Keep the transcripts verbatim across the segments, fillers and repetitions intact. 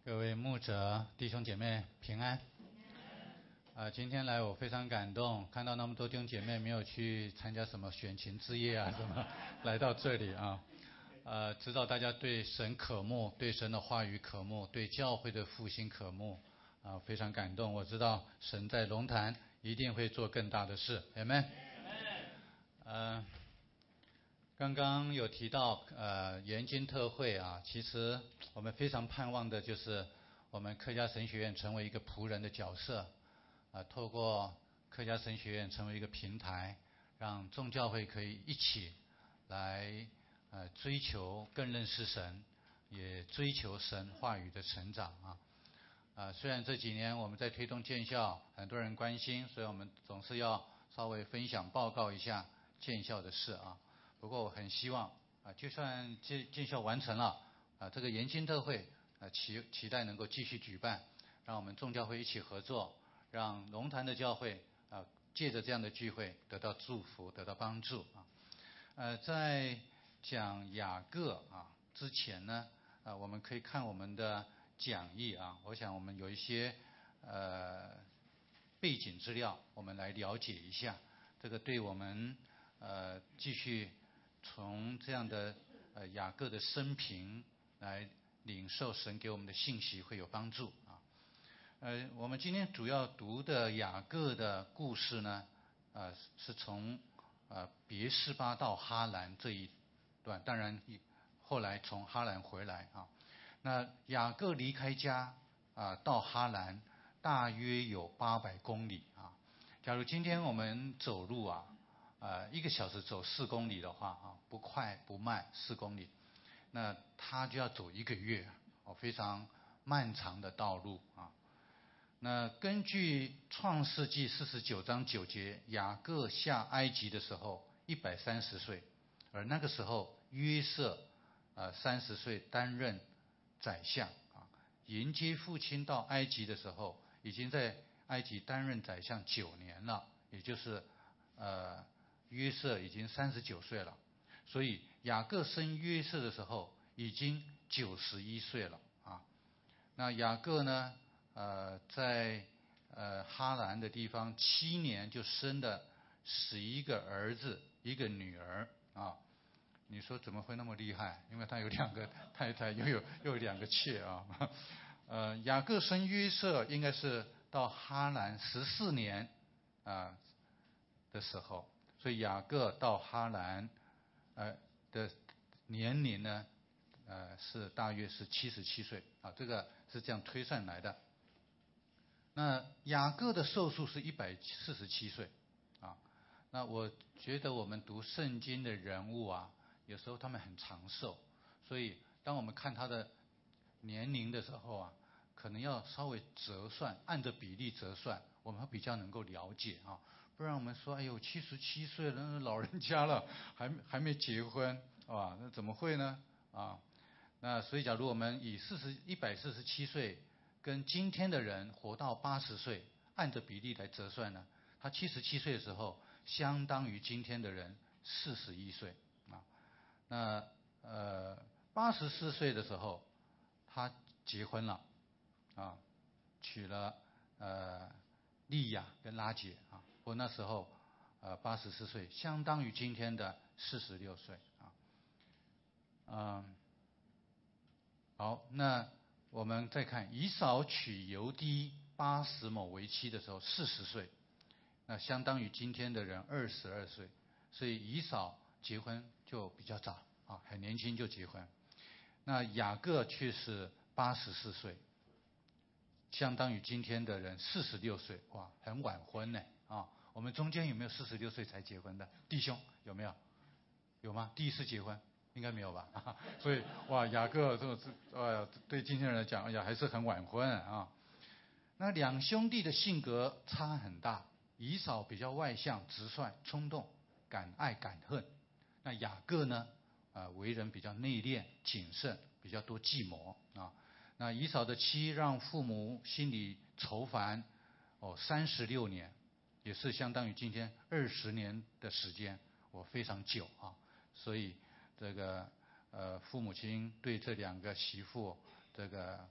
各位牧者、弟兄姐妹平安。啊、呃，今天来我非常感动，看到那么多弟兄姐妹没有去参加什么选情之夜啊什么，来到这里啊，呃，知道大家对神渴慕，对神的话语渴慕，对教会的复兴渴慕，啊、呃，非常感动。我知道神在龙潭一定会做更大的事，阿们。呃，刚刚有提到呃研经特会啊，其实我们非常盼望的就是我们客家神学院成为一个仆人的角色。啊，透过客家神学院成为一个平台，让众教会可以一起来呃追求更认识神，也追求神话语的成长啊。啊，虽然这几年我们在推动建校，很多人关心，所以我们总是要稍微分享报告一下建校的事啊。不过我很希望啊，就算建建校完成了啊，这个研经特会啊期期待能够继续举办，让我们众教会一起合作。让龙潭的教会啊，借着这样的聚会得到祝福，得到帮助啊。呃，在讲雅各啊之前呢，啊，我们可以看我们的讲义啊。我想我们有一些呃背景资料，我们来了解一下，这个对我们呃继续从这样的呃雅各的生平来领受神给我们的信息会有帮助啊。呃，我们今天主要读的雅各的故事呢，呃，是从呃别示巴到哈兰这一段，当然后来从哈兰回来啊。那雅各离开家啊、呃、到哈兰大约有八百公里啊。假如今天我们走路啊，呃一个小时走四公里的话啊，不快不慢四公里，那他就要走一个月哦，非常漫长的道路啊。那根据创世纪四十九章九节，雅各下埃及的时候一百三十岁，而那个时候约瑟呃三十岁担任宰相啊，迎接父亲到埃及的时候，已经在埃及担任宰相九年了，也就是呃约瑟已经三十九岁了，所以雅各生约瑟的时候已经九十一岁了啊。那雅各呢？呃，在呃哈兰的地方七年就生了十一个儿子，一个女儿啊。你说怎么会那么厉害？因为他有两个太太，又有又有两个妾啊。呃，雅各生约瑟应该是到哈兰十四年啊的时候，所以雅各到哈兰呃的年龄呢，呃是大约是七十七岁啊，这个是这样推算来的。那雅各的寿数是一百四十七岁啊。那我觉得我们读圣经的人物啊，有时候他们很长寿，所以当我们看他的年龄的时候啊，可能要稍微折算，按着比例折算，我们会比较能够了解啊。不然我们说，哎呦，七十七岁了，老人家了，还还没结婚啊，那怎么会呢？啊，那所以假如我们以四十一百四十七岁。跟今天的人活到八十岁，按着比例来折算呢，他七十七岁的时候，相当于今天的人四十一岁啊。那呃八十四岁的时候，他结婚了啊，娶了呃利亚跟拉结啊。我那时候呃八十四岁，相当于今天的四十六岁啊。嗯，好，那。我们再看以扫娶犹低八十亩为妻的时候四十岁，那相当于今天的人二十二岁，所以以扫结婚就比较早啊，很年轻就结婚。那雅各却是八十四岁，相当于今天的人四十六岁，哇，很晚婚呢啊。我们中间有没有四十六岁才结婚的弟兄？有没有？有吗？第一次结婚？应该没有吧，所以哇，雅各这是呃对今天人来讲，哎呀还是很晚婚啊。那两兄弟的性格差很大，以扫比较外向、直率、冲动，敢爱敢恨。那雅各呢，啊、呃、为人比较内敛、谨慎，比较多计谋啊。那以扫的妻让父母心里愁烦哦，三十六年，也是相当于今天二十年的时间，我非常久啊，所以。这个呃，父母亲对这两个媳妇这个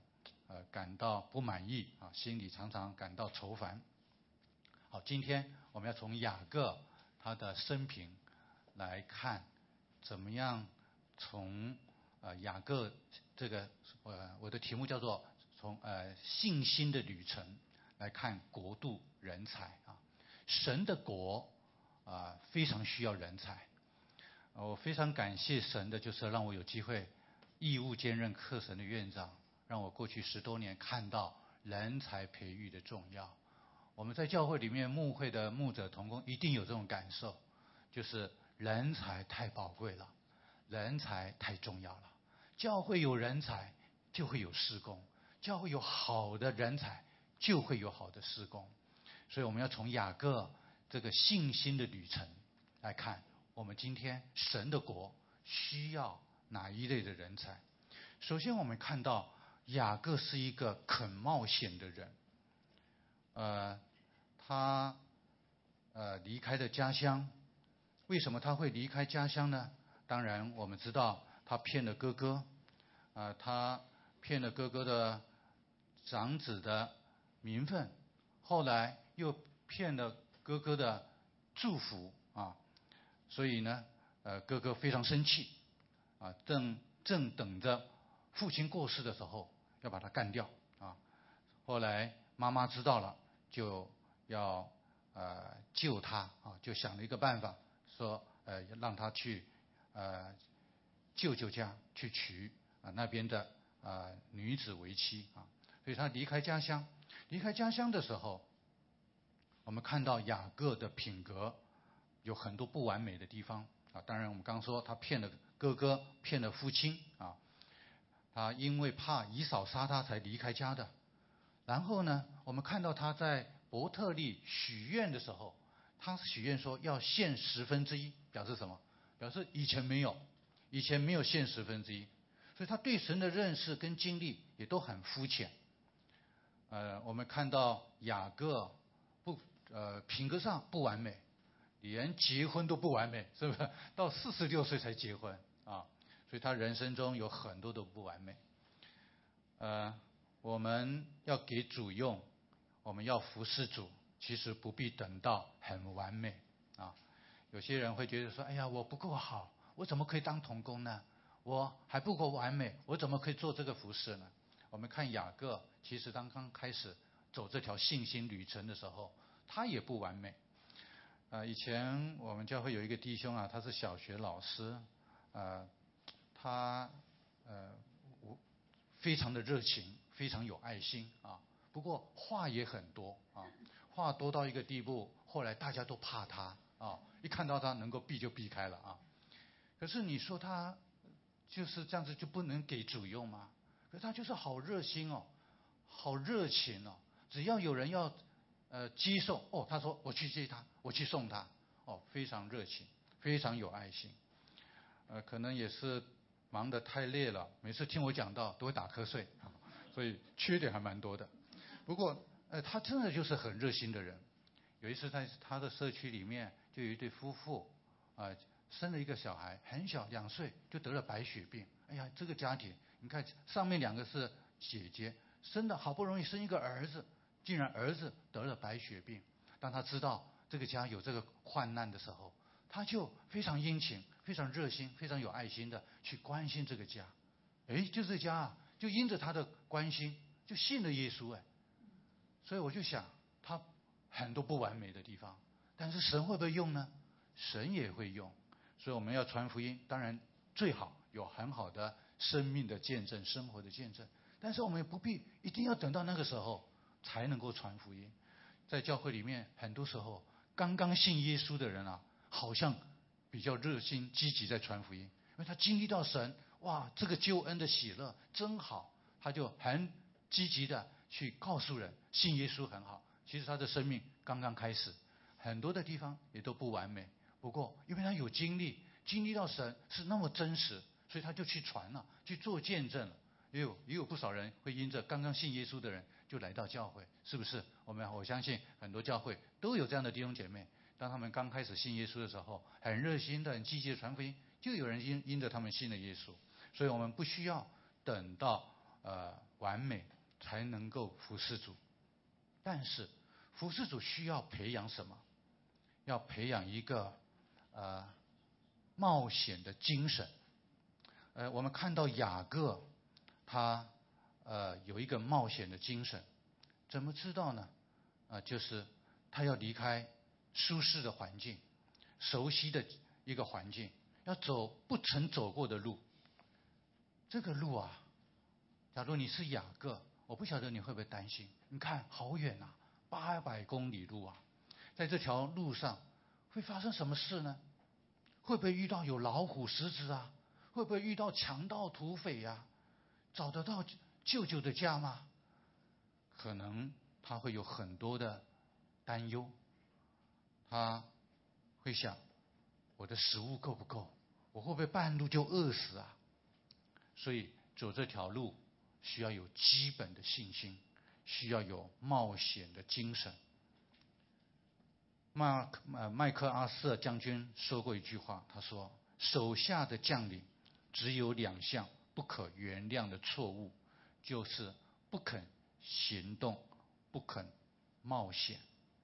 呃感到不满意啊，心里常常感到愁烦。好，今天我们要从雅各他的生平来看，怎么样从呃雅各这个呃我的题目叫做从呃信心的旅程来看国度人才啊，神的国啊、呃、非常需要人才。我非常感谢神的，就是让我有机会义务兼任课程的院长，让我过去十多年看到人才培育的重要。我们在教会里面牧会的牧者同工一定有这种感受，就是人才太宝贵了，人才太重要了。教会有人才就会有事工，教会有好的人才就会有好的事工。所以我们要从雅各这个信心的旅程来看，我们今天神的国需要哪一类的人才。首先我们看到雅各是一个肯冒险的人，呃，他呃离开了家乡。为什么他会离开家乡呢？当然我们知道他骗了哥哥，啊、呃，他骗了哥哥的长子的名分，后来又骗了哥哥的祝福啊，所以呢，呃，哥哥非常生气，啊，正正等着父亲过世的时候要把他干掉啊。后来妈妈知道了，就要呃救他啊，就想了一个办法，说呃让他去呃舅舅家去娶啊那边的啊女子为妻啊，所以他离开家乡。离开家乡的时候，我们看到雅各的品格有很多不完美的地方啊。当然我们刚说他骗了哥哥，骗了父亲啊，他因为怕以扫杀他才离开家的。然后呢，我们看到他在伯特利许愿的时候，他许愿说要献十分之一，表示什么？表示以前没有，以前没有献十分之一，所以他对神的认识跟经历也都很肤浅。呃，我们看到雅各不呃品格上不完美，连结婚都不完美，是不是？到四十六岁才结婚啊，所以他人生中有很多都不完美。呃，我们要给主用，我们要服侍主，其实不必等到很完美啊。有些人会觉得说，哎呀，我不够好，我怎么可以当同工呢？我还不够完美，我怎么可以做这个服侍呢？我们看雅各，其实当刚开始走这条信心旅程的时候，他也不完美。呃，以前我们教会有一个弟兄啊，他是小学老师，呃，他呃非常的热情，非常有爱心啊。不过话也很多啊，话多到一个地步，后来大家都怕他啊，一看到他能够避就避开了啊。可是你说他就是这样子就不能给主用吗？可是他就是好热心哦，好热情哦，只要有人要呃接送哦，他说我去接他，我去送他，哦，非常热情，非常有爱心。呃，可能也是忙得太累了，每次听我讲到都会打瞌睡，所以缺点还蛮多的。不过呃，他真的就是很热心的人。有一次在他的社区里面，就有一对夫妇啊、呃，生了一个小孩，很小两岁就得了白血病。哎呀，这个家庭你看上面两个是姐姐，生的好不容易生一个儿子，竟然儿子得了白血病。当他知道这个家有这个患难的时候，他就非常殷勤，非常热心，非常有爱心的去关心这个家。哎，就这家啊，就因着他的关心，就信了耶稣哎。所以我就想，他很多不完美的地方，但是神会不会用呢？神也会用。所以我们要传福音，当然最好有很好的生命的见证，生活的见证。但是我们也不必一定要等到那个时候才能够传福音。在教会里面，很多时候刚刚信耶稣的人啊，好像比较热心积极在传福音，因为他经历到神，哇，这个救恩的喜乐真好，他就很积极的去告诉人信耶稣很好。其实他的生命刚刚开始，很多的地方也都不完美，不过因为他有经历，经历到神是那么真实，所以他就去传了，去做见证了。也有也有不少人会因着刚刚信耶稣的人就来到教会，是不是？我们我相信很多教会都有这样的弟兄姐妹，当他们刚开始信耶稣的时候，很热心的、很积极的传福音，就有人因因着他们信了耶稣。所以我们不需要等到呃完美才能够服侍主。但是服侍主需要培养什么？要培养一个呃冒险的精神。呃，我们看到雅各他呃有一个冒险的精神，怎么知道呢？啊、呃，就是他要离开舒适的环境，熟悉的一个环境，要走不曾走过的路。这个路啊，假如你是雅各，我不晓得你会不会担心。你看好远啊，八百公里路啊，在这条路上会发生什么事呢？会不会遇到有老虎、狮子啊？会不会遇到强盗、土匪呀、啊？找得到舅舅的家吗？可能他会有很多的担忧，他会想：我的食物够不够？我会不会半路就饿死啊？所以走这条路需要有基本的信心，需要有冒险的精神。麦呃麦克阿瑟将军说过一句话，他说：手下的将领只有两项不可原谅的错误，就是不肯行动，不肯冒险。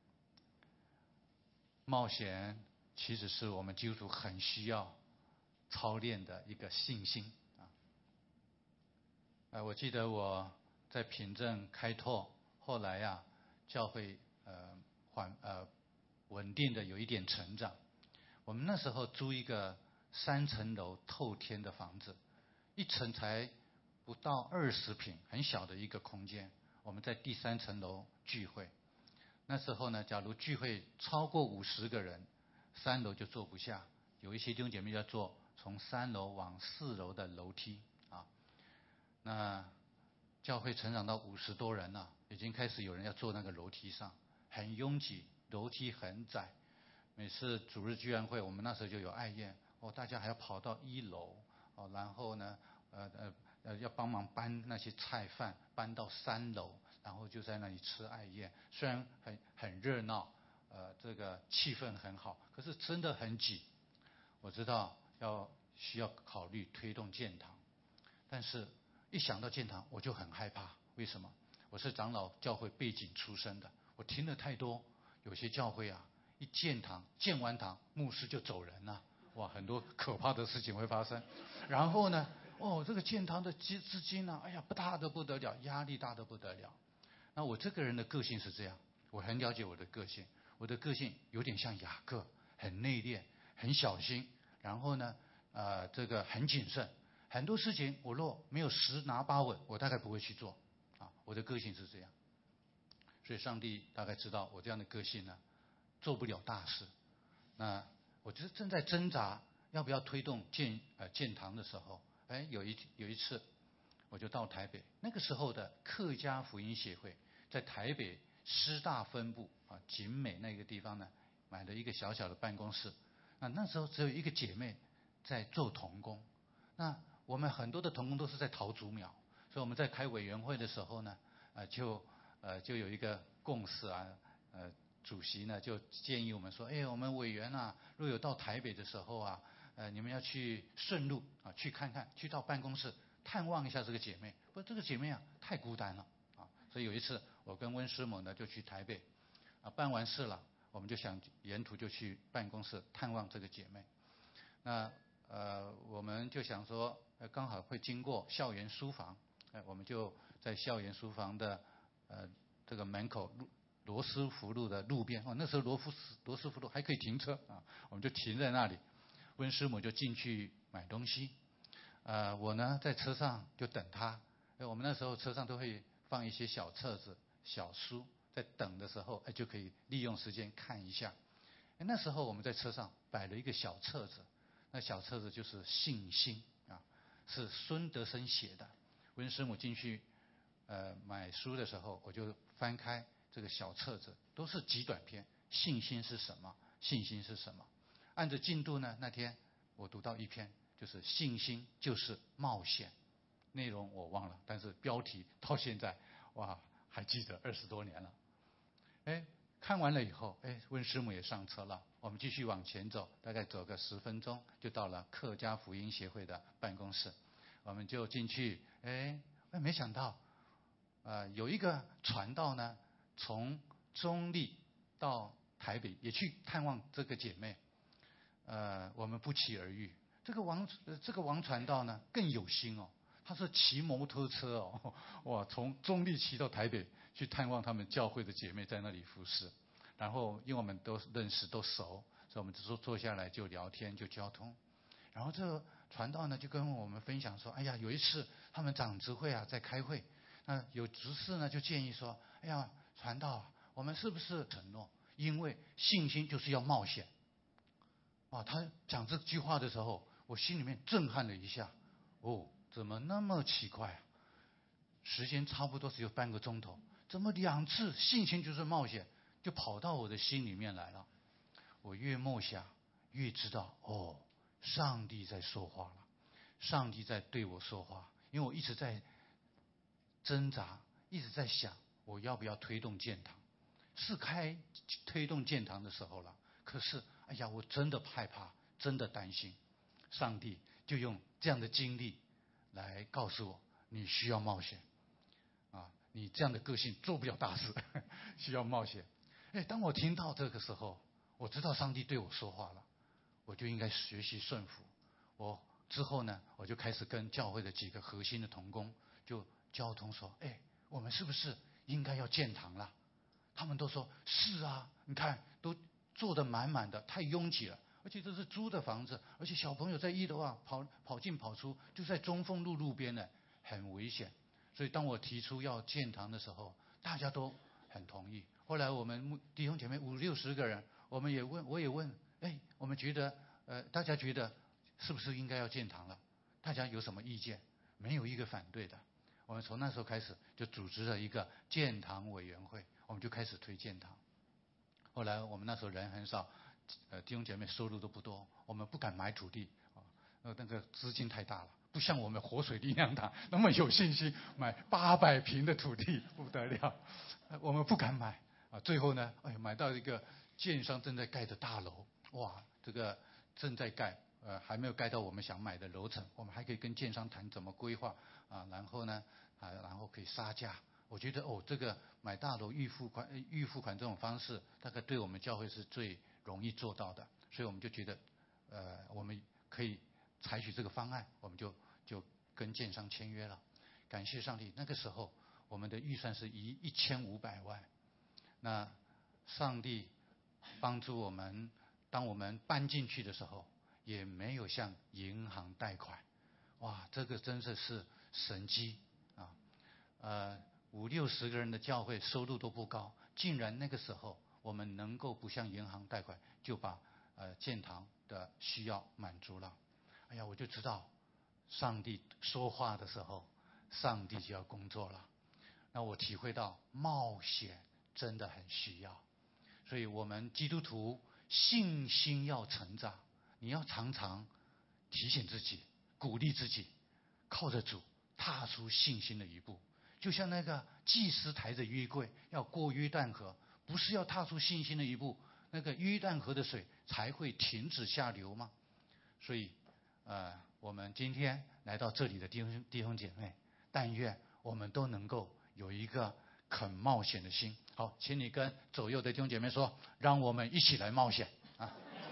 冒险其实是我们基督徒很需要操练的一个信心啊。呃，我记得我在平镇开拓，后来呀、啊，教会呃缓呃稳定的有一点成长。我们那时候租一个三层楼透天的房子，一层才不到二十平，很小的一个空间。我们在第三层楼聚会。那时候呢，假如聚会超过五十个人，三楼就坐不下，有一些弟兄姐妹要坐从三楼往四楼的楼梯啊。那教会成长到五十多人了，已经开始有人要坐那个楼梯上，很拥挤，楼梯很窄。每次主日聚会，我们那时候就有爱宴哦，大家还要跑到一楼哦，然后呢，呃呃呃，要帮忙搬那些菜饭搬到三楼。然后就在那里吃爱宴，虽然很很热闹，呃，这个气氛很好，可是真的很挤。我知道要需要考虑推动建堂，但是一想到建堂我就很害怕。为什么？我是长老教会背景出身的，我听了太多，有些教会啊，一建堂建完堂，牧师就走人了，哇，很多可怕的事情会发生。然后呢，哦，这个建堂的资资金呢、啊，哎呀，不大的不得了，压力大的不得了。那我这个人的个性是这样，我很了解我的个性，我的个性有点像雅各，很内敛，很小心，然后呢，呃，这个很谨慎，很多事情我若没有十拿八稳，我大概不会去做，啊，我的个性是这样，所以上帝大概知道我这样的个性呢，做不了大事。那我就是正在挣扎要不要推动建呃建堂的时候，哎，有一有一次，我就到台北，那个时候的客家福音协会。在台北师大分部啊，景美那个地方呢，买了一个小小的办公室。那那时候只有一个姐妹在做同工，那我们很多的同工都是在桃竹苗，所以我们在开委员会的时候呢，呃，就呃就有一个共识啊，呃，主席呢就建议我们说，哎，我们委员啊，若有到台北的时候啊，呃，你们要去顺路啊，去看看，去到办公室探望一下这个姐妹，不，这个姐妹啊太孤单了。所以有一次，我跟温师母呢就去台北，啊，办完事了，我们就想沿途就去办公室探望这个姐妹。那呃，我们就想说，呃，刚好会经过校园书房，呃，我们就在校园书房的呃这个门口路罗斯福路的路边，哦，那时候罗福罗斯福路还可以停车啊，我们就停在那里。温师母就进去买东西，呃，我呢在车上就等她。我们那时候车上都会放一些小册子、小书，在等的时候，哎，就可以利用时间看一下。哎，那时候我们在车上摆了一个小册子，那小册子就是信心啊，是孙德生写的。温师母进去呃买书的时候，我就翻开这个小册子，都是极短篇。信心是什么？信心是什么？按着进度呢，那天我读到一篇，就是信心就是冒险。内容我忘了，但是标题到现在哇还记得二十多年了。哎，看完了以后，哎，温师母也上车了，我们继续往前走，大概走个十分钟就到了客家福音协会的办公室。我们就进去，哎，哎没想到， 呃，有一个传道呢，从中立到台北，也去探望这个姐妹。呃，我们不期而遇。这个王，呃、这个王传道呢，更有心哦。他是骑摩托车哦，哇，从中立骑到台北去探望他们教会的姐妹，在那里服侍。然后，因为我们都认识都熟，所以我们就坐坐下来就聊天就交通。然后这个传道呢就跟我们分享说，哎呀，有一次他们长执会啊在开会，那有执事呢就建议说，哎呀，传道啊，我们是不是承诺？因为信心就是要冒险。啊，他讲这句话的时候，我心里面震撼了一下。哦，怎么那么奇怪啊？时间差不多只有半个钟头，怎么两次信心就是冒险就跑到我的心里面来了？我越默想越知道，哦，上帝在说话了，上帝在对我说话。因为我一直在挣扎，一直在想我要不要推动建堂，是开推动建堂的时候了。可是哎呀，我真的害怕，真的担心。上帝就用这样的经历来告诉我，你需要冒险啊！你这样的个性做不了大事，需要冒险。哎，当我听到这个时候，我知道上帝对我说话了，我就应该学习顺服。我之后呢，我就开始跟教会的几个核心的同工就交通说，哎，我们是不是应该要建堂了？他们都说是啊，你看都坐得满满的，太拥挤了。而且这是租的房子，而且小朋友在一楼啊跑跑进跑出，就在中丰路路边呢，很危险。所以当我提出要建堂的时候，大家都很同意。后来我们弟兄姐妹五六十个人，我们也问，我也问，哎，我们觉得呃，大家觉得是不是应该要建堂了？大家有什么意见？没有一个反对的。我们从那时候开始就组织了一个建堂委员会，我们就开始推建堂。后来我们那时候人很少。呃，弟兄姐妹收入都不多，我们不敢买土地啊，呃，那个资金太大了，不像我们活水力量堂那么有信心买八百平的土地，不得了，我们不敢买啊。最后呢，哎，买到一个建商正在盖的大楼，哇，这个正在盖，呃，还没有盖到我们想买的楼层，我们还可以跟建商谈怎么规划啊，然后呢，啊，然后可以杀价。我觉得哦，这个买大楼预付款、预付款这种方式，大概对我们教会是最容易做到的，所以我们就觉得，呃，我们可以采取这个方案，我们就就跟建商签约了。感谢上帝，那个时候我们的预算是一一千五百万。那上帝帮助我们，当我们搬进去的时候，也没有向银行贷款。哇，这个真的是神迹啊！呃，五六十个人的教会收入都不高，竟然那个时候我们能够不向银行贷款，就把呃建堂的需要满足了。哎呀，我就知道上帝说话的时候，上帝就要工作了。那我体会到冒险真的很需要，所以我们基督徒信心要成长，你要常常提醒自己，鼓励自己，靠着主踏出信心的一步。就像那个祭司抬着约柜要过约旦河，不是要踏出信心的一步，那个约旦河的水才会停止下流吗？所以，呃，我们今天来到这里的弟兄弟兄姐妹，但愿我们都能够有一个肯冒险的心。好，请你跟左右的弟兄姐妹说，让我们一起来冒险啊！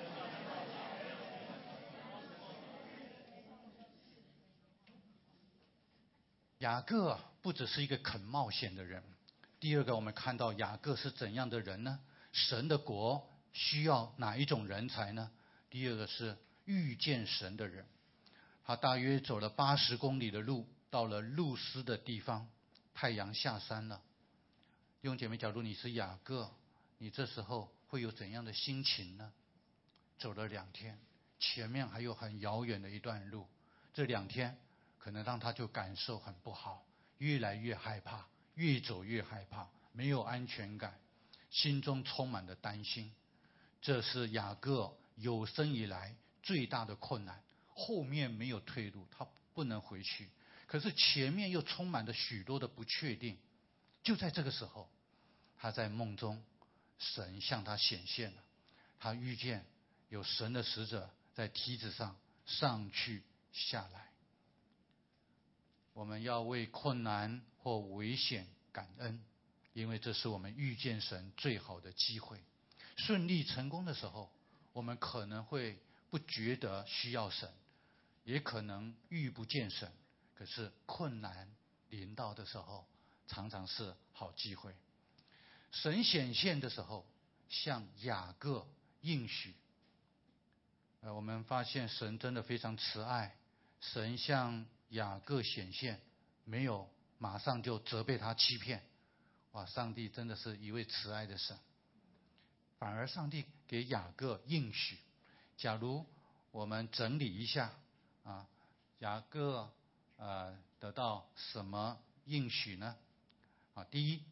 雅各不只是一个肯冒险的人，第二个我们看到雅各是怎样的人呢？神的国需要哪一种人才呢？第二个是遇见神的人。他大约走了八十公里的路，到了路斯的地方，太阳下山了。弟兄姐妹，假如你是雅各，你这时候会有怎样的心情呢？走了两天，前面还有很遥远的一段路，这两天可能让他就感受很不好，越来越害怕，越走越害怕，没有安全感，心中充满了担心。这是雅各有生以来最大的困难，后面没有退路，他不能回去，可是前面又充满了许多的不确定。就在这个时候，他在梦中，神向他显现了，他遇见有神的使者在梯子上上去下来。我们要为困难或危险感恩，因为这是我们遇见神最好的机会。顺利成功的时候，我们可能会不觉得需要神，也可能遇不见神。可是困难临到的时候，常常是好机会。神显现的时候，向雅各应许。呃，我们发现神真的非常慈爱，神向雅各显现，没有马上就责备他欺骗。哇，上帝真的是一位慈爱的神。反而上帝给雅各应许。假如我们整理一下啊，雅各呃得到什么应许呢？啊，第一，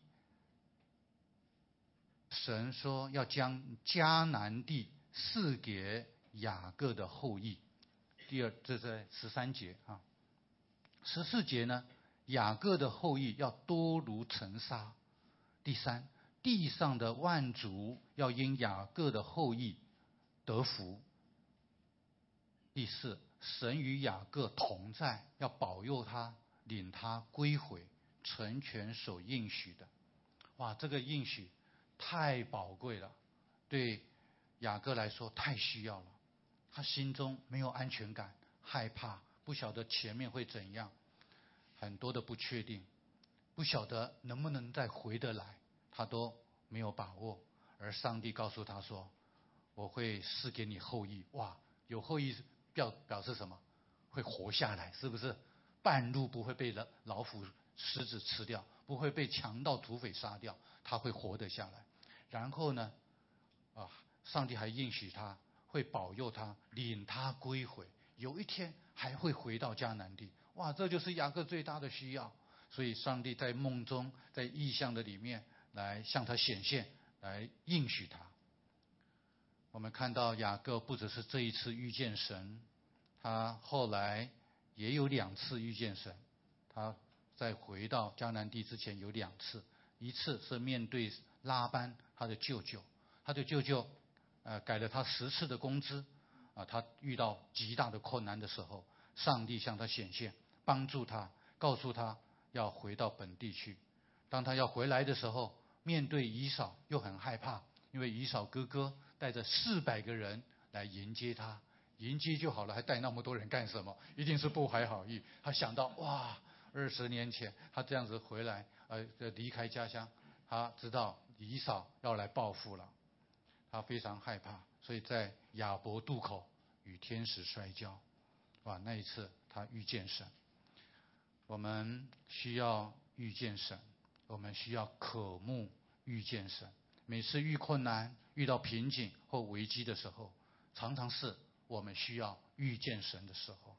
神说要将迦南地赐给雅各的后裔。第二，这在十三节啊。十四节呢，雅各的后裔要多如尘沙。第三，地上的万族要因雅各的后裔得福。第四，神与雅各同在，要保佑他，领他归回，成全所应许的。哇，这个应许太宝贵了，对雅各来说太需要了。他心中没有安全感，害怕，不晓得前面会怎样，很多的不确定，不晓得能不能再回得来，他都没有把握。而上帝告诉他说，我会赐给你后裔。哇，有后裔表表示什么？会活下来，是不是？半路不会被老老虎狮子吃掉，不会被强盗土匪杀掉，他会活得下来。然后呢，啊，上帝还应许他会保佑他，领他归回，有一天还会回到迦南地。哇，这就是雅各最大的需要。所以上帝在梦中，在异象的里面来向他显现，来应许他。我们看到雅各不只是这一次遇见神，他后来也有两次遇见神。他在回到迦南地之前有两次，一次是面对拉班他的舅舅，他的舅舅呃改了他十次的工资啊，他遇到极大的困难的时候，上帝向他显现，帮助他，告诉他要回到本地去。当他要回来的时候，面对以扫又很害怕，因为以扫哥哥带着四百个人来迎接他，迎接就好了，还带那么多人干什么？一定是不怀好意。他想到哇，二十年前他这样子回来，呃，离开家乡，他知道以扫要来报复了，他非常害怕，所以在雅博渡口与天使摔跤。哇，那一次他遇见神。我们需要遇见神，我们需要渴慕遇见神。每次遇困难、遇到瓶颈或危机的时候，常常是我们需要遇见神的时候。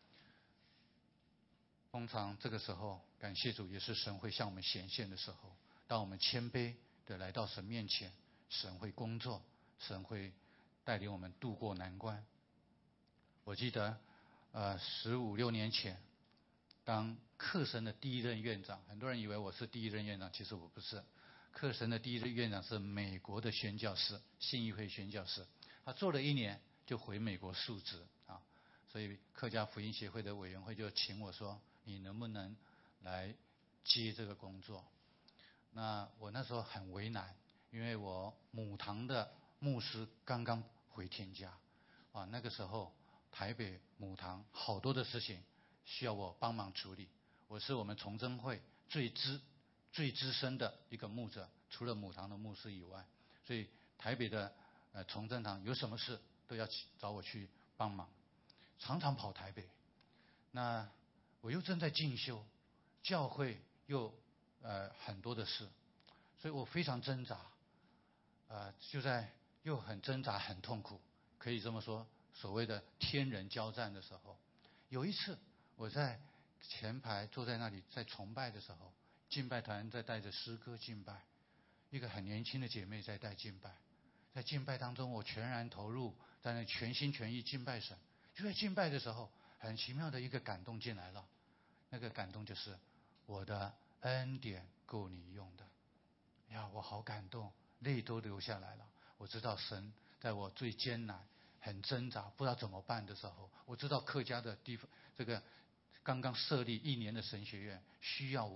通常这个时候，感谢主，也是神会向我们显现的时候。当我们谦卑的来到神面前，神会工作，神会带领我们度过难关。我记得，呃，十五六年前，当克神的第一任院长，很多人以为我是第一任院长，其实我不是。克神的第一任院长是美国的宣教士，信义会宣教士，他做了一年就回美国述职啊，所以客家福音协会的委员会就请我说，你能不能来接这个工作？那我那时候很为难，因为我母堂的牧师刚刚回天家，啊，那个时候台北母堂好多的事情需要我帮忙处理。我是我们崇真会最资最资深的一个牧者，除了母堂的牧师以外，所以台北的呃崇真堂有什么事都要找我去帮忙，常常跑台北。那我又正在进修，教会又呃很多的事，所以我非常挣扎，呃就在又很挣扎很痛苦，可以这么说，所谓的天人交战的时候，有一次我在前排坐在那里在崇拜的时候，敬拜团在带着诗歌敬拜，一个很年轻的姐妹在带敬拜，在敬拜当中我全然投入，在那全心全意敬拜神。就在敬拜的时候，很奇妙的一个感动进来了，那个感动就是我的恩典够你用的。呀，我好感动，泪都流下来了。我知道神在我最艰难、很挣扎、不知道怎么办的时候，我知道客家的地方这个刚刚设立一年的神学院需要我，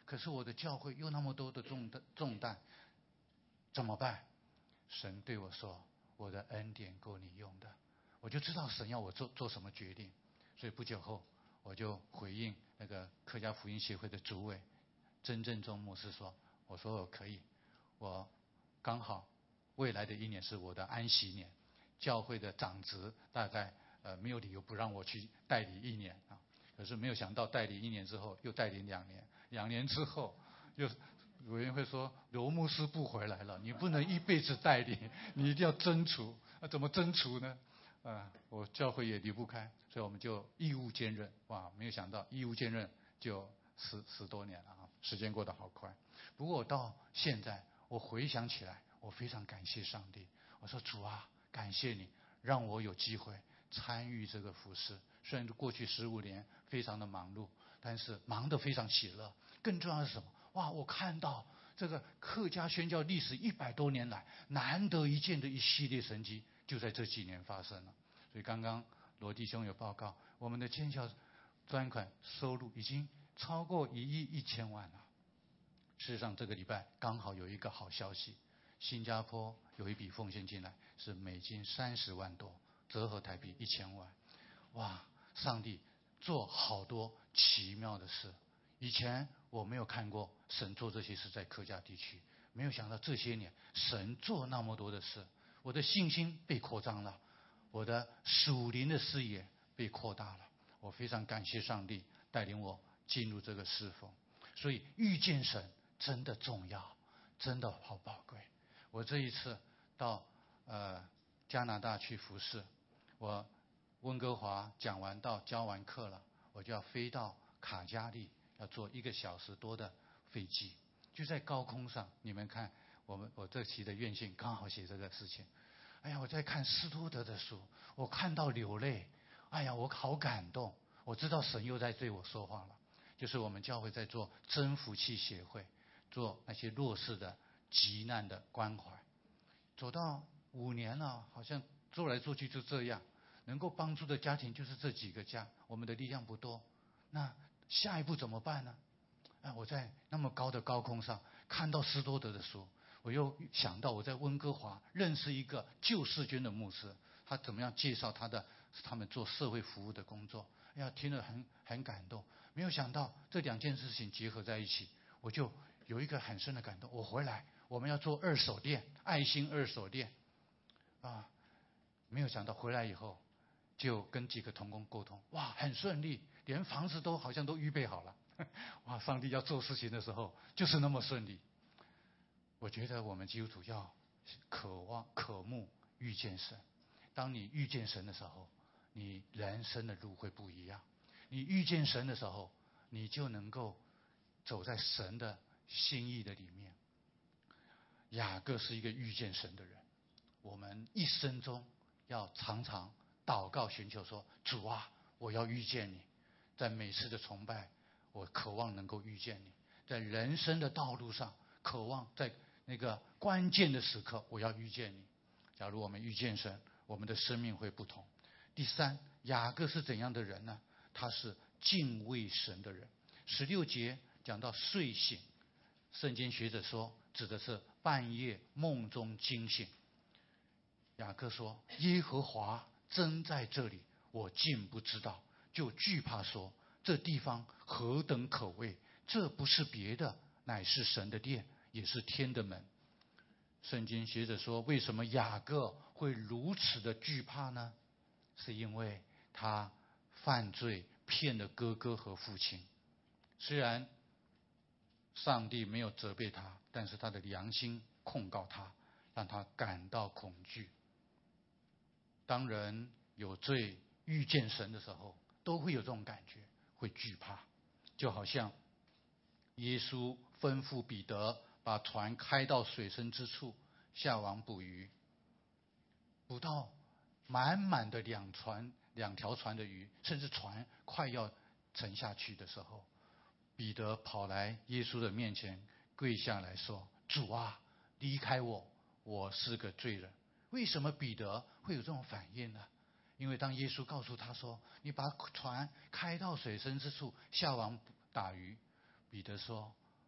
可是我的教会又那么多的重担重担，怎么办？神对我说，我的恩典够你用的。我就知道神要我做做什么决定，所以不久后我就回应那个客家福音协会的主委曾正中牧师说，我说我可以，我刚好未来的一年是我的安息年，教会的长职大概呃没有理由不让我去代理一年啊。可是没有想到代理一年之后又代理两年，两年之后又委员会说罗牧师不回来了，你不能一辈子代理，你一定要征除。那、啊、怎么征除呢？啊，我教会也离不开，所以我们就义务兼任。哇，没有想到义务兼任就十十多年了啊，时间过得好快。不过我到现在，我回想起来，我非常感谢上帝。我说主啊，感谢你让我有机会参与这个服事。虽然过去十五年非常的忙碌，但是忙得非常喜乐。更重要的是什么？哇，我看到这个客家宣教历史一百多年来难得一见的一系列神迹，就在这几年发生了。所以刚刚罗弟兄有报告，我们的建校专款收入已经超过一亿一千万了。事实上，这个礼拜刚好有一个好消息，新加坡有一笔奉献进来，是美金三十万多，折合台币一千万。哇，上帝做好多奇妙的事。以前我没有看过神做这些事在客家地区，没有想到这些年神做那么多的事，我的信心被扩张了，我的属灵的视野被扩大了。我非常感谢上帝带领我进入这个侍奉，所以遇见神真的重要，真的好宝贵。我这一次到呃加拿大去服侍，我温哥华讲完道教完课了，我就要飞到卡加利，要坐一个小时多的飞机，就在高空上。你们看，我们我这期的院信刚好写这个事情。哎呀，我在看斯多德的书，我看到流泪。哎呀，我好感动。我知道神又在对我说话了，就是我们教会在做真福气协会，做那些弱势的急难的关怀，走到五年了，好像做来做去就这样。能够帮助的家庭就是这几个家，我们的力量不多。那下一步怎么办呢？哎，我在那么高的高空上看到斯多德的书，我又想到我在温哥华认识一个救世军的牧师，他怎么样介绍他的他们做社会服务的工作。哎呀，听了很很感动。没有想到这两件事情结合在一起，我就有一个很深的感动。我回来我们要做二手店，爱心二手店啊，没有想到回来以后就跟几个同工沟通，哇，很顺利，连房子都好像都预备好了。哇，上帝要做事情的时候就是那么顺利。我觉得我们基督徒要渴望渴慕遇见神。当你遇见神的时候，你人生的路会不一样。你遇见神的时候，你就能够走在神的心意的里面。雅各是一个遇见神的人。我们一生中要常常祷告寻求说，主啊，我要遇见你。在每次的崇拜，我渴望能够遇见你。在人生的道路上，渴望在那个关键的时刻，我要遇见你。假如我们遇见神，我们的生命会不同。第三，雅各是怎样的人呢？他是敬畏神的人。十六节讲到睡醒，圣经学者说指的是半夜梦中惊醒。雅各说，耶和华真在这里，我竟不知道，就惧怕说，这地方何等可畏，这不是别的，乃是神的殿，也是天的门。圣经学者说，为什么雅各会如此的惧怕呢？是因为他犯罪骗了哥哥和父亲。虽然上帝没有责备他，但是他的良心控告他，让他感到恐惧。当人有罪遇见神的时候，都会有这种感觉，会惧怕。就好像耶稣吩咐彼得把船开到水深之处，下网捕鱼。捕到满满的两船两条船的鱼，甚至船快要沉下去的时候，彼得跑来耶稣的面前，跪下来说，主啊，离开我，我是个罪人。为什么彼得会有这种反应呢？因为当耶稣告诉他说，你把船开到水深之处，下网打鱼，彼得说，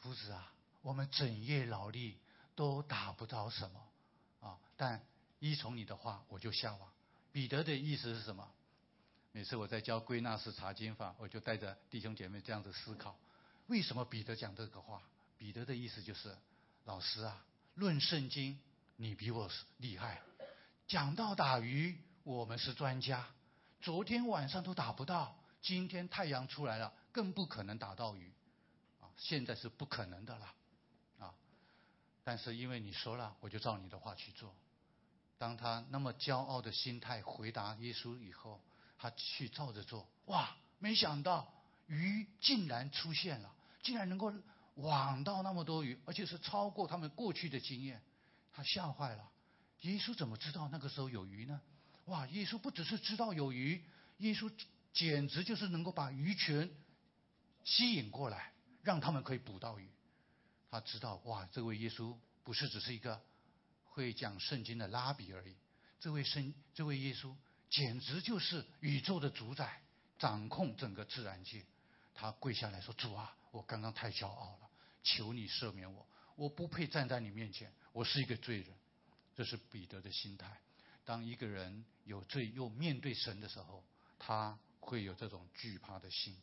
夫子啊，我们整夜劳力都打不到什么啊，但依从你的话，我就下网。彼得的意思是什么？每次我在教归纳式查经法，我就带着弟兄姐妹这样子思考：为什么彼得讲这个话？彼得的意思就是，老师啊，论圣经你比我厉害，讲到打鱼我们是专家，昨天晚上都打不到，今天太阳出来了，更不可能打到鱼啊，现在是不可能的了啊。但是因为你说了，我就照你的话去做。当他那么骄傲的心态回答耶稣以后，他去照着做，哇，没想到鱼竟然出现了，竟然能够网到那么多鱼，而且是超过他们过去的经验，他吓坏了。耶稣怎么知道那个时候有鱼呢？哇，耶稣不只是知道有鱼，耶稣简直就是能够把鱼群吸引过来，让他们可以捕到鱼。他知道，哇，这位耶稣不是只是一个会讲圣经的拉比而已，这位圣这位耶稣简直就是宇宙的主宰，掌控整个自然界。他跪下来说：主啊，我刚刚太骄傲了，求你赦免我，我不配站在你面前，我是一个罪人。这是彼得的心态。当一个人有罪又面对神的时候，他会有这种惧怕的心。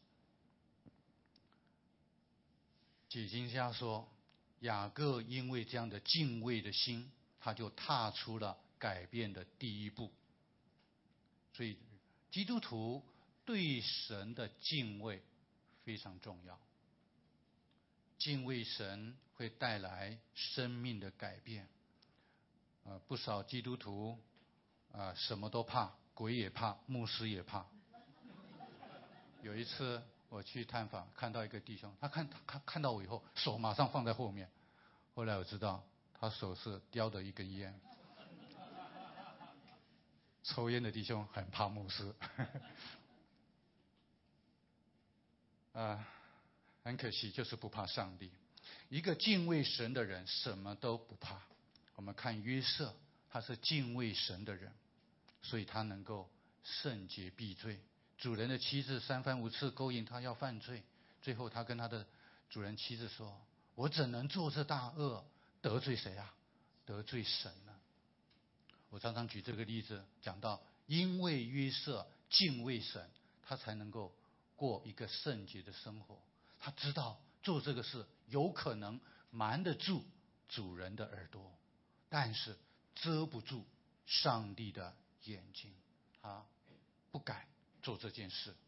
解经家说，雅各因为这样的敬畏的心，他就踏出了改变的第一步。所以基督徒对神的敬畏非常重要，敬畏神会带来生命的改变。呃，不少基督徒啊、呃，什么都怕，鬼也怕，牧师也怕。有一次我去探访，看到一个弟兄，他看他看到我以后，手马上放在后面。后来我知道，他手是叼着一根烟。抽烟的弟兄很怕牧师。啊、呃，很可惜，就是不怕上帝。一个敬畏神的人，什么都不怕。我们看约瑟，他是敬畏神的人，所以他能够圣洁避罪。主人的妻子三番五次勾引他要犯罪，最后他跟他的主人妻子说：我怎能做这大恶，得罪谁啊？得罪神呢？我常常举这个例子，讲到因为约瑟敬畏神，他才能够过一个圣洁的生活。他知道做这个事有可能瞒得住主人的耳朵，但是遮不住上帝的眼睛，他不敢做这件事。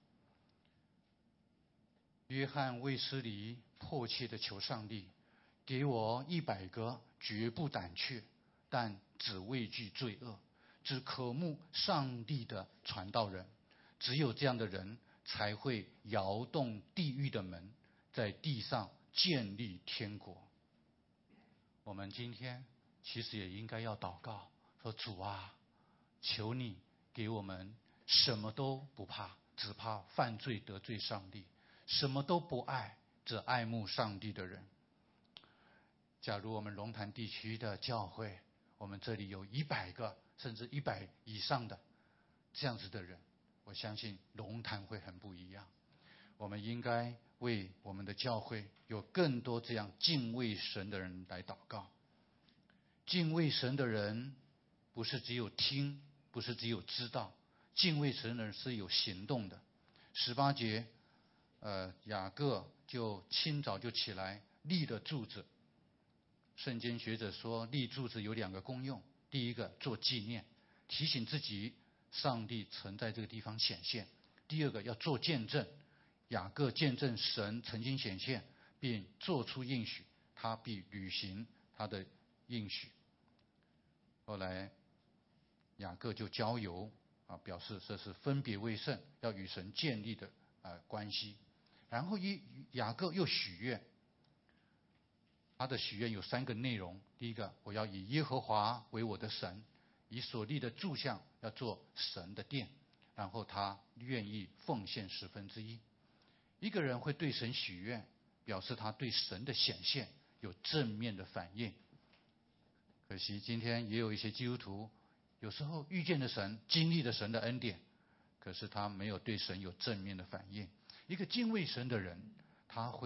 约翰卫斯理迫切地求上帝，给我一百个绝不胆怯，但只畏惧罪恶，只渴慕上帝的传道人。只有这样的人才会摇动地狱的门，在地上建立天国。我们今天其实也应该要祷告，说主啊，求你给我们什么都不怕，只怕犯罪得罪上帝；什么都不爱，只爱慕上帝的人。假如我们龙潭地区的教会，我们这里有一百个甚至一百以上的这样子的人，我相信龙潭会很不一样。我们应该为我们的教会有更多这样敬畏神的人来祷告。敬畏神的人不是只有听，不是只有知道，敬畏神的人是有行动的。十八节，呃，雅各就清早就起来立了柱子。圣经学者说，立柱子有两个功用：第一个做纪念，提醒自己上帝曾在这个地方显现；第二个要做见证，雅各见证神曾经显现，并做出应许，他必履行他的应许。后来雅各就浇油啊，表示这是分别为圣，要与神建立的啊、呃、关系。然后一雅各又许愿，他的许愿有三个内容：第一个，我要以耶和华为我的神，以所立的柱像要做神的殿，然后他愿意奉献十分之一。一个人会对神许愿，表示他对神的显现有正面的反应。可惜今天也有一些基督徒，有时候遇见了神，经历了神的恩典，可是他没有对神有正面的反应。一个敬畏神的人，他会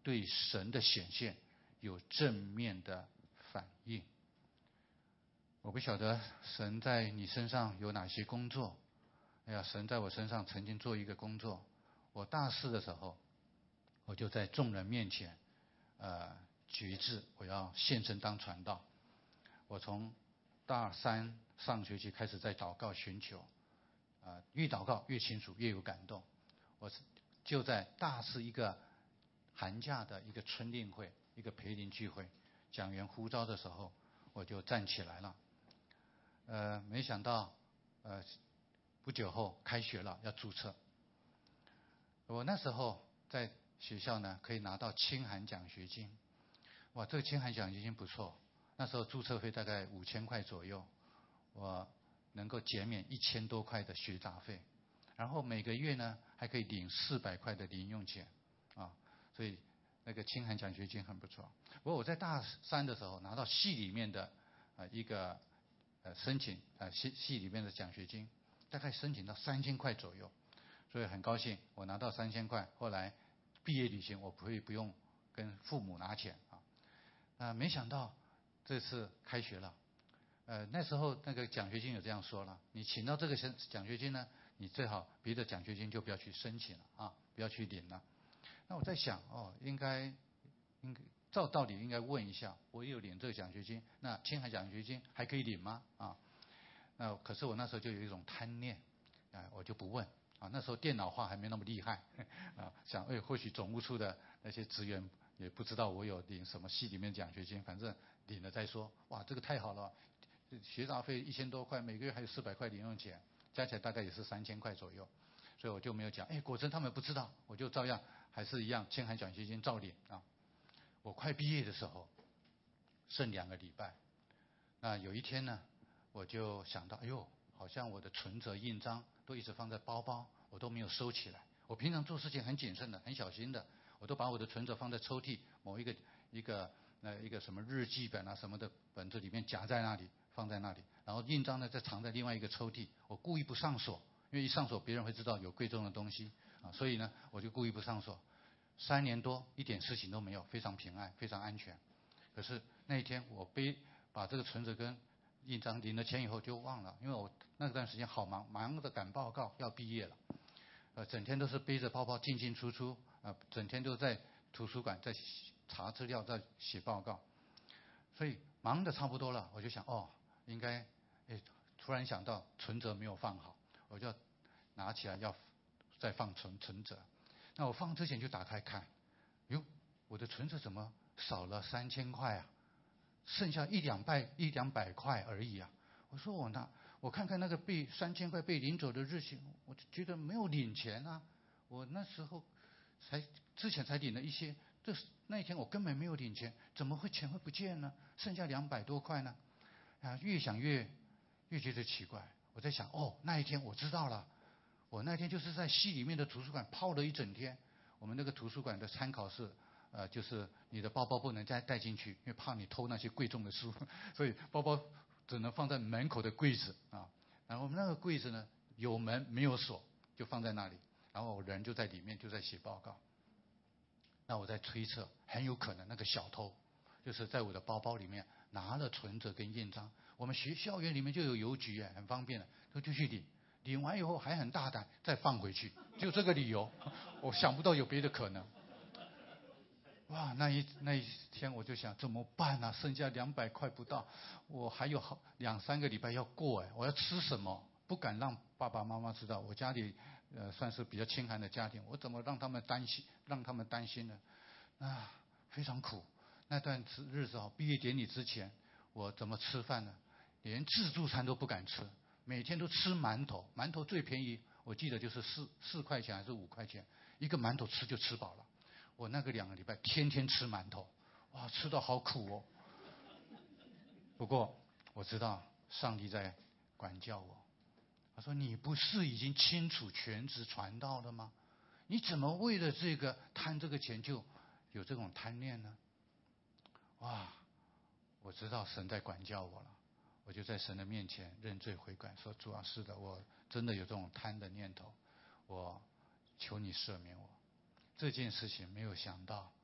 对神的显现有正面的反应。我不晓得神在你身上有哪些工作。哎呀，神在我身上曾经做一个工作。我大四的时候，我就在众人面前，呃，决志我要献身当传道。我从大三上学期开始在祷告寻求，啊、呃，越祷告越清楚，越有感动。我是就在大四一个寒假的一个春令会，一个培灵聚会，讲员呼召的时候，我就站起来了。呃，没想到，呃，不久后开学了，要注册。我那时候在学校呢，可以拿到清寒奖学金。哇，这个清寒奖学金不错。那时候注册费大概五千块左右，我能够减免一千多块的学杂费，然后每个月呢还可以领四百块的零用钱，啊，所以那个清寒奖学金很不错。不过我在大三的时候拿到系里面的呃一个呃申请呃系系里面的奖学金，大概申请到三千块左右，所以很高兴我拿到三千块。后来毕业旅行我不会不用跟父母拿钱啊，啊没想到这次开学了，呃那时候那个奖学金有这样说了，你请到这个奖学金呢，你最好别的奖学金就不要去申请了啊，不要去领了。那我在想哦，应该应该照道理应该问一下，我有领这个奖学金，那清寒奖学金还可以领吗？啊，那可是我那时候就有一种贪念，啊，我就不问啊。那时候电脑化还没那么厉害啊，想哎，或许总务处的那些职员也不知道我有领什么系里面奖学金，反正领了再说。哇，这个太好了，学杂费一千多块，每个月还有四百块零用钱，加起来大概也是三千块左右，所以我就没有讲。哎，果真他们不知道，我就照样还是一样清寒奖学金照领啊。我快毕业的时候，剩两个礼拜，那有一天呢，我就想到，哎呦，好像我的存折印章都一直放在包包，我都没有收起来。我平常做事情很谨慎的，很小心的，我都把我的存折放在抽屉某一个一个呃一个什么日记本啊什么的本子里面夹在那里，放在那里，然后印章呢再藏在另外一个抽屉。我故意不上锁，因为一上锁别人会知道有贵重的东西啊，所以呢我就故意不上锁。三年多一点事情都没有，非常平安，非常安全。可是那一天我背把这个存折跟印章领了钱以后就忘了，因为我那段时间好忙，忙着赶报告，要毕业了，呃，整天都是背着包包进进出出，呃，整天都在图书馆在查资料，在写报告，所以忙得差不多了，我就想哦，应该，哎，突然想到存折没有放好，我就拿起来要再放存存折。那我放之前就打开看，哟，我的存折怎么少了三千块啊？剩下一两百一两百块而已啊！我说我拿我看看那个被三千块被领走的日期，我就觉得没有领钱啊！我那时候才之前才领了一些，这那一天我根本没有领钱，怎么会钱会不见呢？剩下两百多块呢？啊，越想越越觉得奇怪。我在想，哦，那一天我知道了。我那天就是在系里面的图书馆泡了一整天。我们那个图书馆的参考是，呃，就是你的包包不能再带进去，因为怕你偷那些贵重的书，所以包包只能放在门口的柜子啊。然后我们那个柜子呢，有门没有锁，就放在那里。然后我人就在里面，就在写报告。那我在推测，很有可能那个小偷就是在我的包包里面拿了存折跟印章。我们学校园里面就有邮局，很方便的，他就去领。领完以后还很大胆，再放回去，就这个理由，我想不到有别的可能。哇，那一那一天我就想怎么办啊？剩下两百块不到，我还有好两三个礼拜要过哎，我要吃什么？不敢让爸爸妈妈知道，我家里呃算是比较清寒的家庭，我怎么让他们担心？让他们担心呢？啊，非常苦。那段日子哦，毕业典礼之前，我怎么吃饭呢？连自助餐都不敢吃。每天都吃馒头，馒头最便宜，我记得就是四四块钱还是五块钱一个馒头，吃就吃饱了。我那个两个礼拜天天吃馒头，哇，吃到好苦哦。不过我知道上帝在管教我，他说你不是已经清楚全职传道了吗？你怎么为了这个贪这个钱就有这种贪念呢？哇，我知道神在管教我了。我就在神的面前认罪悔改，说主啊，是的，我真的有这种贪的念头，我求你赦免我。这件事情没有想到，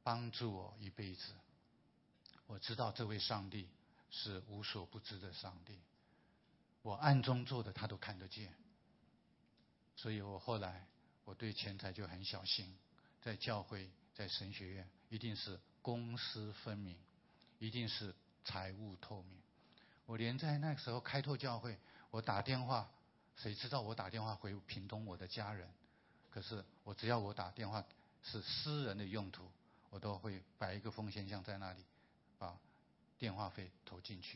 帮助我一辈子。我知道这位上帝是无所不知的上帝，我暗中做的他都看得见。所以我后来我对钱财就很小心，在教会在神学院一定是公私分明，一定是财务透明。我连在那个时候开拓教会，我打电话，谁知道我打电话回屏东我的家人，可是我只要我打电话是私人的用途，我都会摆一个奉献箱在那里，把电话费投进去。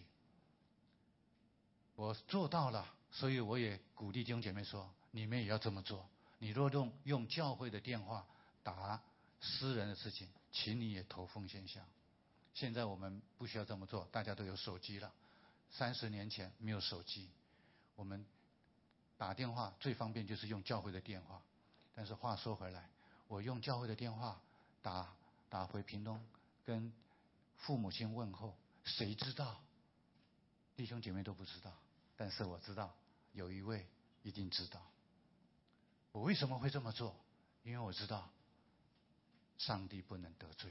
我做到了，所以我也鼓励弟兄姐妹说，你们也要这么做。你若用用教会的电话打私人的事情，请你也投奉献箱。现在我们不需要这么做，大家都有手机了。三十年前没有手机，我们打电话最方便就是用教会的电话。但是话说回来，我用教会的电话打打回屏东，跟父母亲问候，谁知道？弟兄姐妹都不知道，但是我知道有一位一定知道。我为什么会这么做？因为我知道上帝不能得罪。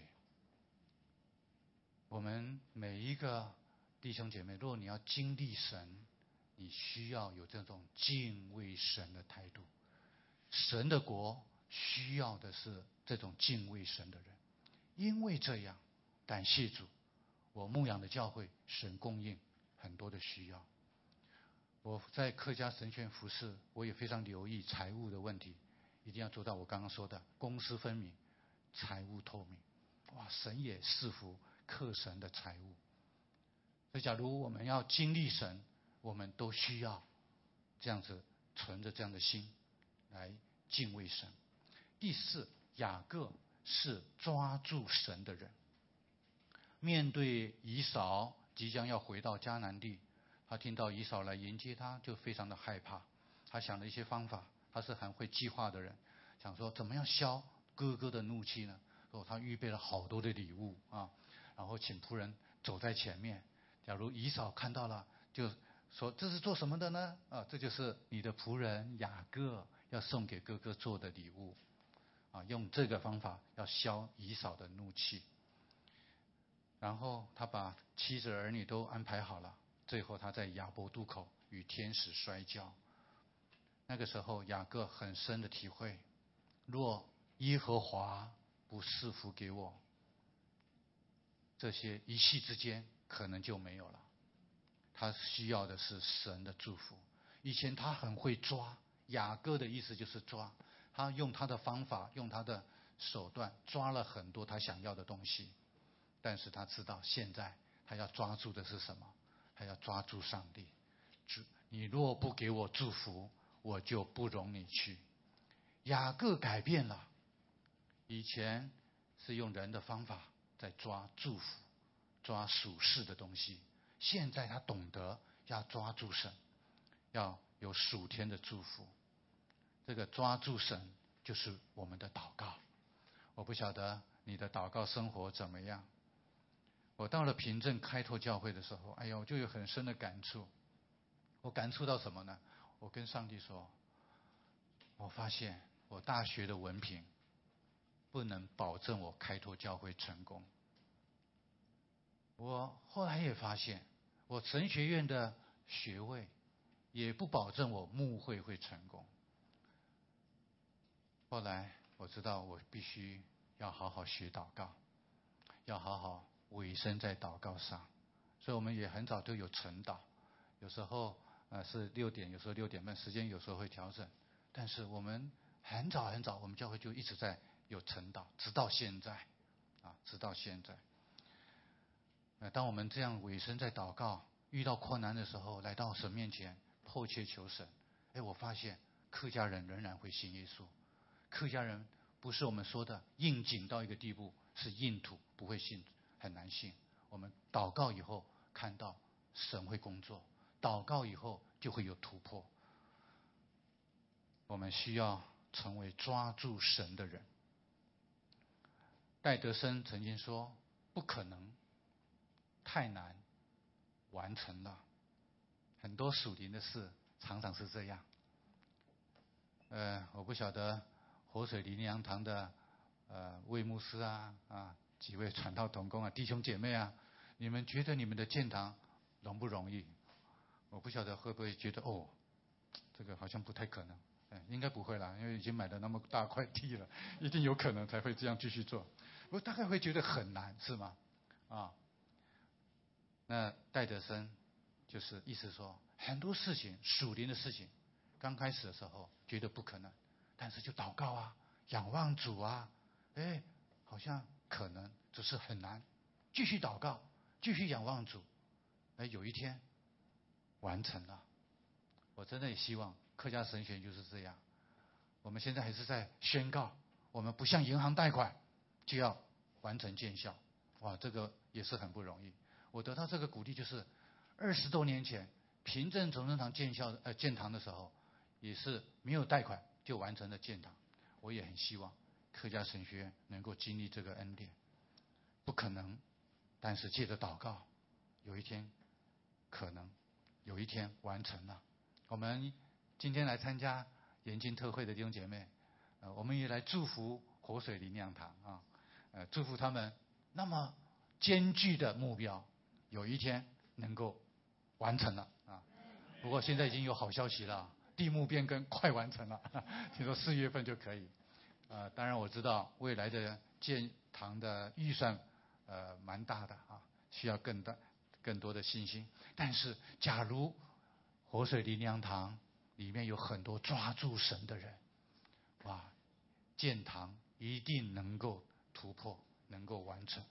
我们每一个弟兄姐妹，如果你要经历神，你需要有这种敬畏神的态度。神的国需要的是这种敬畏神的人。因为这样，感谢主，我牧养的教会神供应很多的需要。我在客家神学院服侍，我也非常留意财务的问题，一定要做到我刚刚说的公私分明，财务透明。哇，神也赐福客神的财务。所以假如我们要经历神，我们都需要这样子存着这样的心来敬畏神。第四，雅各是抓住神的人。面对以扫即将要回到迦南地，他听到以扫来迎接他，就非常的害怕。他想了一些方法，他是很会计划的人，想说怎么样消哥哥的怒气呢？哦，他预备了好多的礼物啊，然后请仆人走在前面。假如以扫看到了，就说这是做什么的呢？啊，这就是你的仆人雅各要送给哥哥做的礼物啊，用这个方法要消以扫的怒气。然后他把妻子儿女都安排好了，最后他在雅博渡口与天使摔跤。那个时候雅各很深的体会，若耶和华不赐福给我，这些一夕之间可能就没有了。他需要的是神的祝福。以前他很会抓，雅各的意思就是抓，他用他的方法，用他的手段抓了很多他想要的东西。但是他知道现在他要抓住的是什么？他要抓住上帝。你若不给我祝福，我就不容你去。雅各改变了，以前是用人的方法在抓祝福，抓属世的东西，现在他懂得要抓住神，要有属天的祝福。这个抓住神就是我们的祷告。我不晓得你的祷告生活怎么样。我到了平镇开拓教会的时候，哎呀，我就有很深的感触。我感触到什么呢？我跟上帝说，我发现我大学的文凭不能保证我开拓教会成功。我后来也发现，我神学院的学位也不保证我牧会会成功。后来我知道我必须要好好学祷告，要好好委身在祷告上。所以我们也很早就有晨祷，有时候呃是六点，有时候六点半，时间有时候会调整。但是我们很早很早，我们教会就一直在有晨祷，直到现在啊，直到现在。呃，当我们这样委身在祷告，遇到困难的时候，来到神面前迫切求神，哎，我发现客家人仍然会信耶稣。客家人不是我们说的硬颈到一个地步，是硬土，不会信，很难信。我们祷告以后看到神会工作，祷告以后就会有突破。我们需要成为抓住神的人。戴德生曾经说，不可能，太难，完成了。很多属灵的事常常是这样。呃，我不晓得活水灵粮堂的呃魏牧师啊啊几位传道同工啊弟兄姐妹啊，你们觉得你们的建堂容不容易？我不晓得会不会觉得哦，这个好像不太可能。哎，应该不会啦，因为已经买了那么大块地了，一定有可能才会这样继续做。我大概会觉得很难，是吗？啊，那戴德生就是意思说，很多事情属灵的事情，刚开始的时候觉得不可能，但是就祷告啊，仰望主啊，哎，好像可能，只是很难。继续祷告，继续仰望主，哎，有一天完成了。我真的也希望客家神学就是这样。我们现在还是在宣告，我们不向银行贷款就要完成建校。哇，这个也是很不容易。我得到这个鼓励，就是二十多年前平镇重生堂建校呃建堂的时候，也是没有贷款就完成了建堂。我也很希望客家神学能够经历这个恩典。不可能，但是借着祷告，有一天可能，有一天完成了。我们今天来参加研经特会的弟兄姐妹，呃，我们也来祝福活水灵粮堂啊，呃，祝福他们那么艰巨的目标，有一天能够完成了啊。不过现在已经有好消息了，地目变更快完成了，听说四月份就可以。呃，当然我知道未来的建堂的预算呃蛮大的啊，需要更大更多的信心。但是假如活水灵粮堂里面有很多抓住神的人，哇，建堂一定能够突破，能够完成。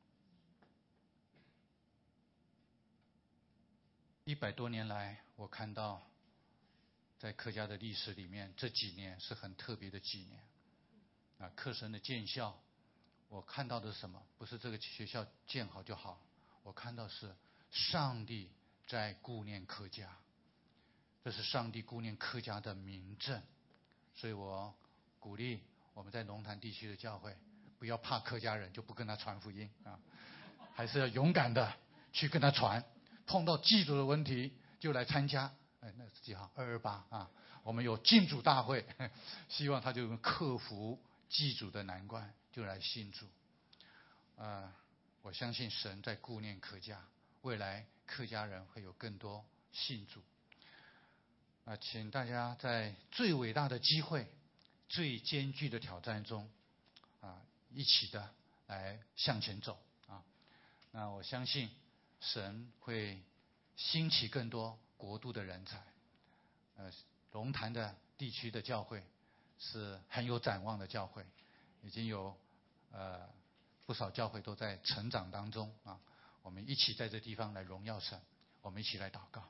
一百多年来，我看到在客家的历史里面，这几年是很特别的几年啊。客神的建校，我看到的是什么？不是这个学校建好就好，我看到是上帝在顾念客家。这是上帝顾念客家的明证，所以我鼓励我们在龙潭地区的教会，不要怕客家人就不跟他传福音啊，还是要勇敢的去跟他传。碰到祭祖的问题就来参加，哎，那是几号？二二八啊，我们有敬主大会，希望他就克服祭祖的难关，就来信主。呃，我相信神在顾念客家，未来客家人会有更多信主。啊，请大家在最伟大的机会、最艰巨的挑战中，啊，一起的来向前走啊。那我相信神会兴起更多国度的人才。呃，龙潭的地区的教会是很有展望的教会，已经有呃不少教会都在成长当中啊。我们一起在这地方来荣耀神，我们一起来祷告。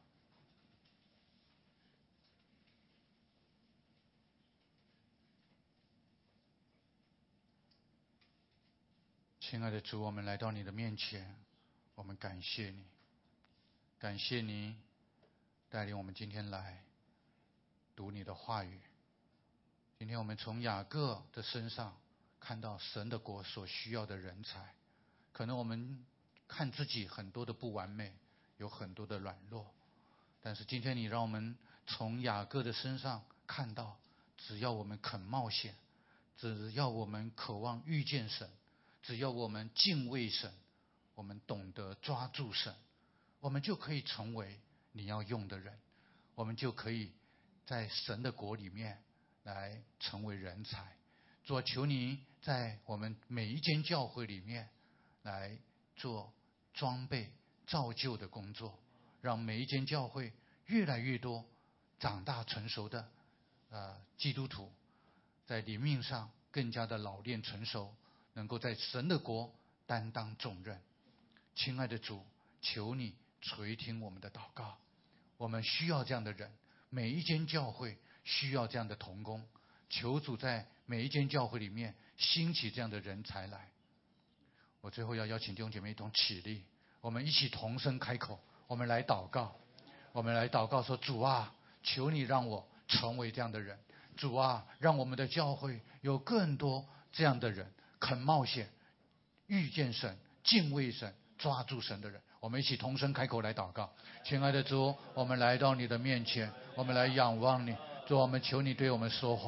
亲爱的主，我们来到你的面前，我们感谢你，感谢你带领我们今天来读你的话语。今天我们从雅各的身上看到神的国所需要的人才。可能我们看自己很多的不完美，有很多的软弱，但是今天你让我们从雅各的身上看到，只要我们肯冒险，只要我们渴望遇见神，只要我们敬畏神，我们懂得抓住神，我们就可以成为你要用的人，我们就可以在神的国里面来成为人才。主啊，求你在我们每一间教会里面来做装备造就的工作，让每一间教会越来越多长大成熟的呃基督徒，在灵命上更加的老练成熟，能够在神的国担当重任。亲爱的主，求你垂听我们的祷告，我们需要这样的人，每一间教会需要这样的同工，求主在每一间教会里面兴起这样的人才来。我最后要邀请弟兄姐妹一同起立，我们一起同声开口，我们来祷告，我们来祷告说，主啊，求你让我成为这样的人，主啊，让我们的教会有更多这样的人，肯冒险遇见神、敬畏神、抓住神的人。我们一起同声开口来祷告。亲爱的主，我们来到你的面前，我们来仰望你，主，我们求你对我们说话。今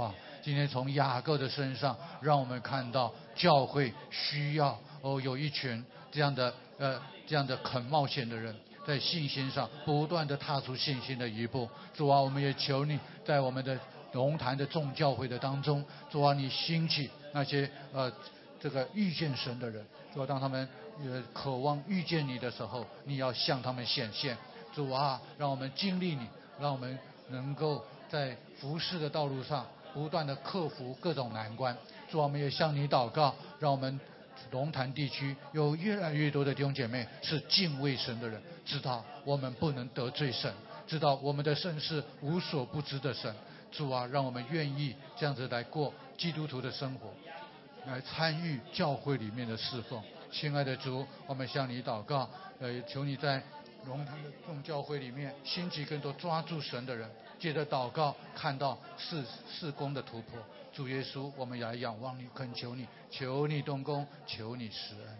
今天从雅各的身上，让我们看到教会需要哦有一群这样的呃这样的肯冒险的人，在信心上不断的踏出信心的一步。主啊，我们也求你在我们的龙潭的众教会的当中，主啊，你兴起那些呃这个遇见神的人，主啊，当他们呃渴望遇见你的时候，你要向他们显现。主啊，让我们经历你，让我们能够在服侍的道路上不断的克服各种难关。主啊，我们也向你祷告，让我们龙潭地区有越来越多的弟兄姐妹是敬畏神的人，知道我们不能得罪神，知道我们的神是无所不知的神。主啊，让我们愿意这样子来过基督徒的生活，来参与教会里面的侍奉。亲爱的主，我们向你祷告，呃，求你在龙潭的众教会里面兴起更多抓住神的人，接着祷告看到事事工的突破。主耶稣，我们也来仰望你，恳求你，求你动工，求你施恩。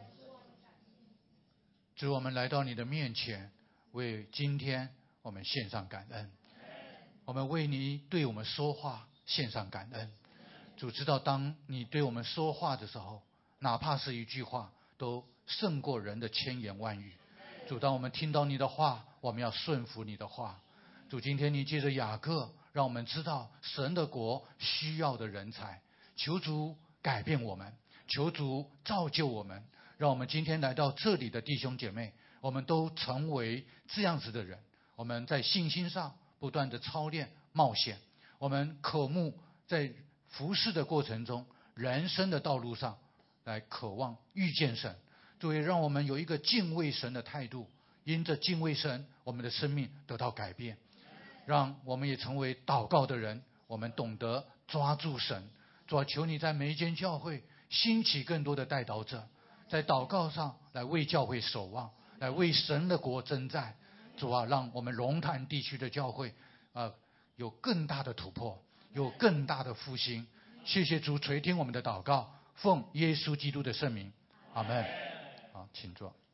主，我们来到你的面前，为今天我们献上感恩，我们为你对我们说话献上感恩。主知道当你对我们说话的时候，哪怕是一句话都胜过人的千言万语。主，当我们听到你的话，我们要顺服你的话。主，今天你借着雅各让我们知道神的国需要的人才，求主改变我们，求主造就我们，让我们今天来到这里的弟兄姐妹，我们都成为这样子的人。我们在信心上不断的操练冒险，我们渴慕在服侍的过程中，人生的道路上来渴望遇见神。主也让我们有一个敬畏神的态度，因着敬畏神，我们的生命得到改变，让我们也成为祷告的人，我们懂得抓住神。主啊，求你在每一间教会兴起更多的代祷者，在祷告上来为教会守望，来为神的国征战。主啊，让我们龙潭地区的教会呃有更大的突破，有更大的复兴。谢谢主垂听我们的祷告，奉耶稣基督的圣名，阿们。好，请坐。